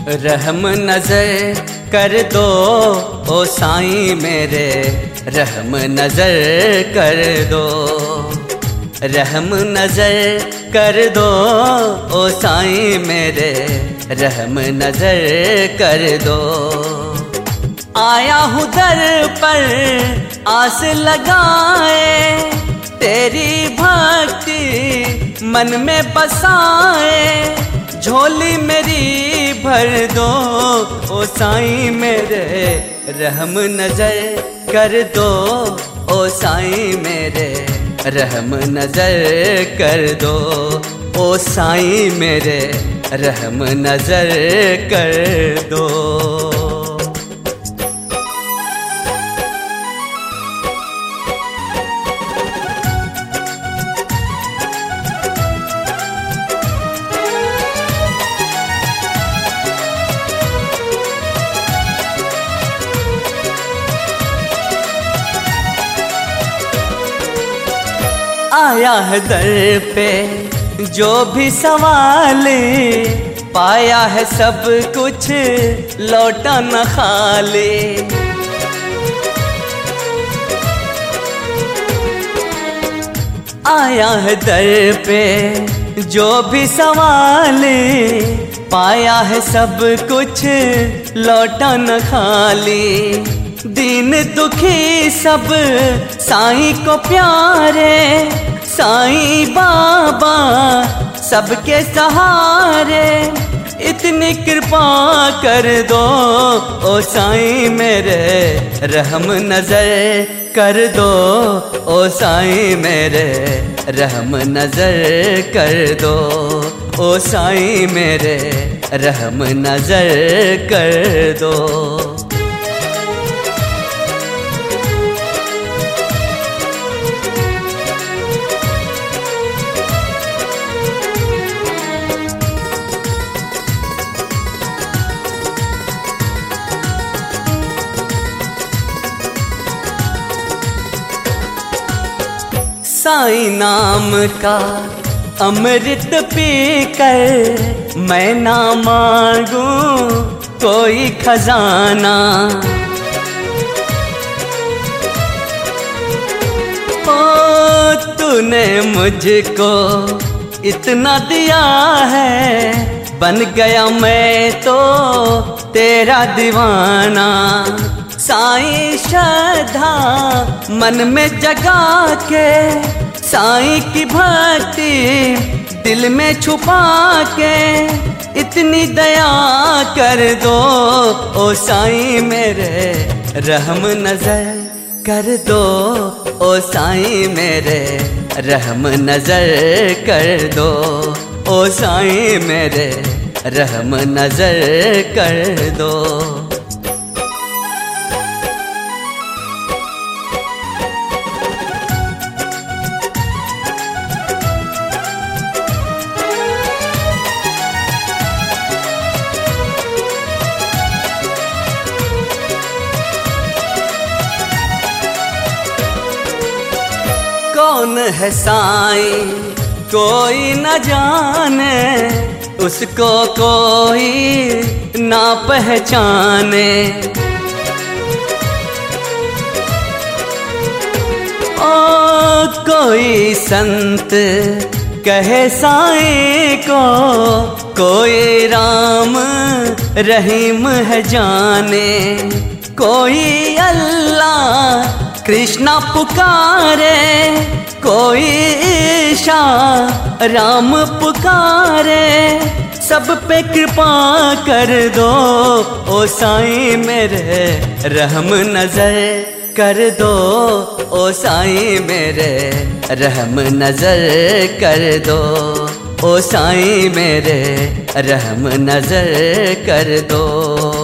रहम नजर कर दो ओ साईं मेरे, रहम नजर कर दो। रहम नजर कर दो ओ साईं मेरे, रहम नजर कर दो। आया हूँ दर पर आस लगाए, तेरी भक्ति मन में बसाए। झोली मेरी भर दो ओ साईं मेरे, रहम नजर कर दो ओ साईं मेरे, रहम नजर कर दो ओ साईं मेरे, रहम नजर कर दो। आया है दर पे जो भी सवाल, पाया है सब कुछ लौटा न खाली। आया है दर पे जो भी सवाल, पाया है सब कुछ लौटा न खाली। दीन दुखी सब साईं को प्यारे, साईं बाबा सबके सहारे। इतनी कृपा कर दो ओ साईं मेरे, रहम नजर कर दो ओ साईं मेरे, रहम नजर कर दो ओ साईं मेरे, रहम नजर कर दो। साईं नाम का अमृत पीकर मैं ना मांगूं कोई खजाना। ओ तूने मुझको इतना दिया है, बन गया मैं तो तेरा दीवाना। साईं श्रद्धा मन में जगा के, साईं की भक्ति दिल में छुपा के। इतनी दया कर दो ओ साईं मेरे, रहम नजर कर दो ओ साईं मेरे, रहम नजर कर दो ओ साईं मेरे, रहम नजर कर दो। कौन है साईं कोई न जाने, उसको कोई ना पहचाने। ओ कोई संत कहे साईं को, कोई राम रहीम है जाने। कोई अल्लाह कृष्णा पुकारे, कोई ईशा राम पुकारे। सब पे कृपा कर दो ओ साईं मेरे, रहम नजर कर दो ओ साईं मेरे, रहम नजर कर दो ओ साईं मेरे, रहम नजर कर दो।